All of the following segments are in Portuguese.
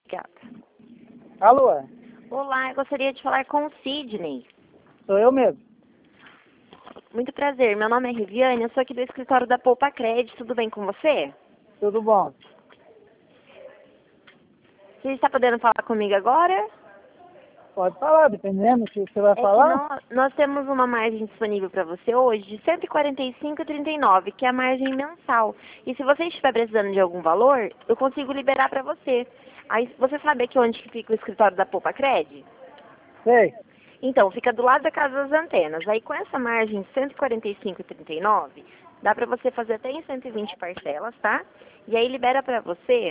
Obrigada. Alô, é? Olá, eu gostaria de falar com o Sidney. Sou eu mesmo. Muito prazer, meu nome é Riviane, eu sou aqui do escritório da Poupa Crédito, tudo bem com você? Tudo bom? Você está podendo falar comigo agora? Pode falar, dependendo do que você vai É que falar. nós temos uma margem disponível para você hoje de R$ 145,39, que é a margem mensal. E se você estiver precisando de algum valor, eu consigo liberar para você. Aí você sabe aqui onde que fica o escritório da Poupa Crédito? Sei. Então, fica do lado da Casa das Antenas. Aí com essa margem de R$ 145,39, dá para você fazer até em 120 parcelas, tá? E aí libera para você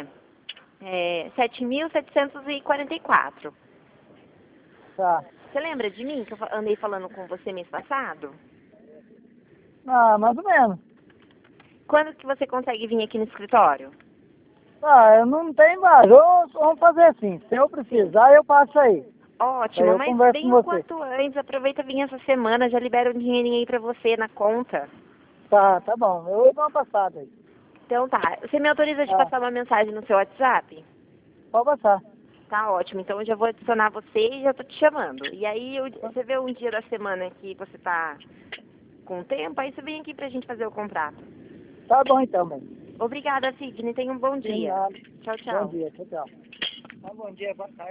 7.744. Tá. Você lembra de mim que eu andei falando com você mês passado? Ah, mais ou menos. Quando que você consegue vir aqui no escritório? Ah, eu não tenho mais. Vamos fazer assim. Se eu precisar, eu passo aí. Aí Ótimo, eu mas converso com bem o você. quanto antes. Aproveita e vem essa semana, já libera um dinheirinho aí pra você na conta. Tá bom. Eu dou uma passada aí. Então tá. Você me autoriza de Tá. passar uma mensagem no seu WhatsApp? Pode passar. Tá ótimo. Então eu já vou adicionar você e já tô te chamando. E aí você vê um dia da semana que você tá com tempo, aí você vem aqui pra gente fazer o contrato. Tá bom então, bem. Obrigada, Sidney. Tenha um bom De dia. nada. Tchau, Bom tchau. dia, tchau. Bom dia, boa tarde.